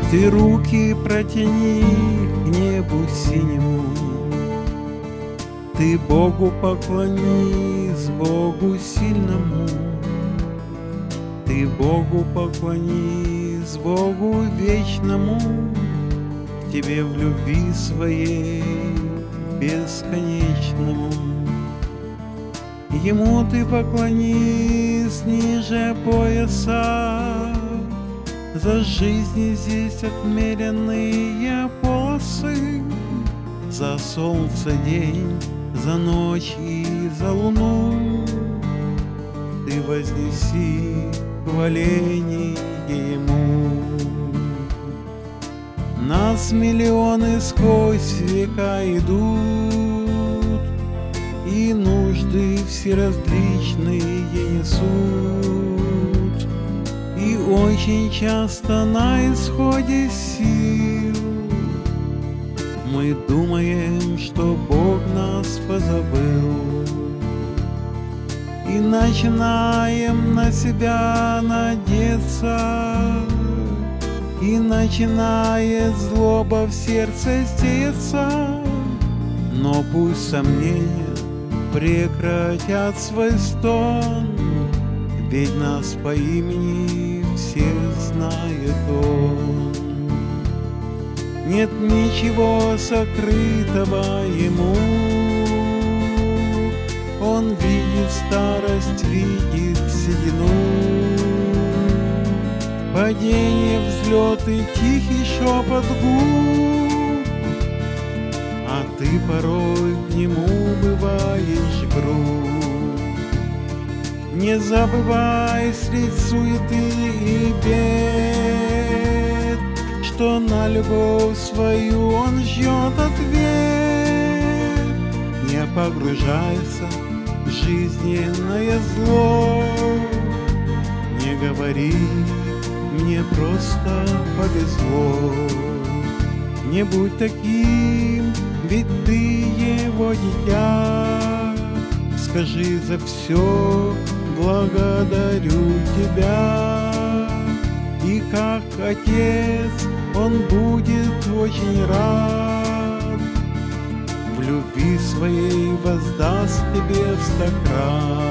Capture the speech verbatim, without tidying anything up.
Ты руки протяни к небу синему, ты Богу поклонись, Богу сильному, ты Богу поклонись, Богу вечному, к тебе в любви своей бесконечному. Ему ты поклонись ниже пояса, за жизни здесь отмеренные полосы, за солнце день, за ночь и за луну. Ты вознеси хваление Ему. Нас миллионы сквозь века идут, и нужды все различные несут. И очень часто на исходе сил мы думаем, что Бог нас позабыл, и начинаем на себя надеяться, и начинает злоба в сердце сеяться. Но пусть сомнения прекратят свой стон, ведь нас по имени всех знает Он. Нет ничего сокрытого Ему, Он видит старость, видит седину, падение, взлеты, тихий шепот губ, а ты порой к Нему бываешь груб. Не забывай средь суеты и бед, что на любовь свою Он ждет ответ. Не погружайся в жизненное зло, не говори мне просто повезло. Не будь таким, ведь ты Его дитя. Скажи за все благодарю Тебя. И как Отец Он будет очень рад, в любви своей воздаст Тебе в сто крат.